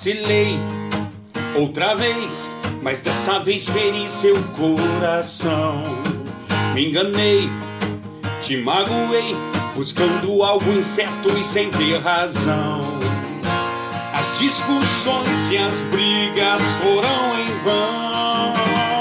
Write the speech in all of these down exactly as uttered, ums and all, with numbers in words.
Vacilei outra vez, mas dessa vez feri seu coração. Me enganei, te magoei, buscando algo incerto e sem ter razão. As discussões e as brigas foram em vão.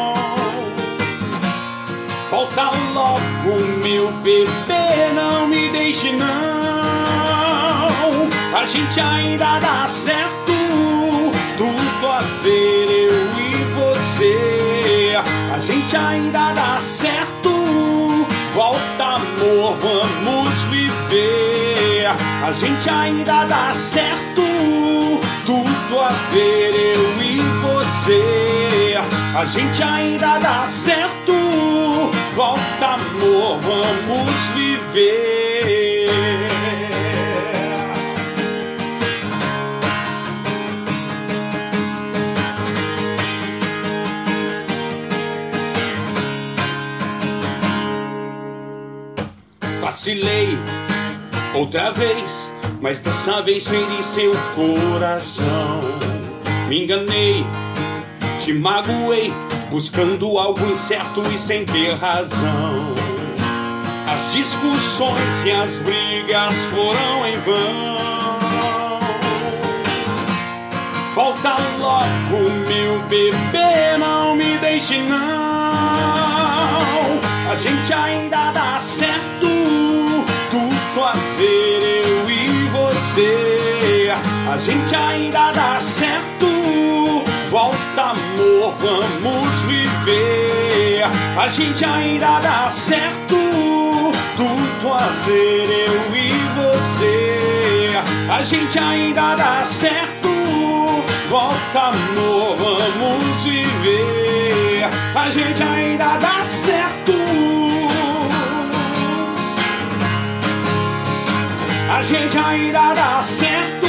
Volta logo, meu bebê, não me deixe não. A gente ainda dá certo, tudo a ver eu e você. A gente ainda dá certo, volta amor, vamos viver. A gente ainda dá certo, tudo a ver eu e você. A gente ainda dá certo, volta amor, vamos viver. Vacilei outra vez, mas dessa vez feri seu coração. Me enganei, te magoei, buscando algo incerto e sem ter razão. As discussões e as brigas foram em vão. Volta logo, meu bebê, não me deixe não. A gente ainda dá certo, tudo a ver eu e você. A gente ainda dá certo, volta amor, vamos viver. A gente ainda dá certo, tudo a ver eu e você. A gente ainda dá certo, volta amor, vamos viver. A gente ainda dá certo, a gente ainda dá certo.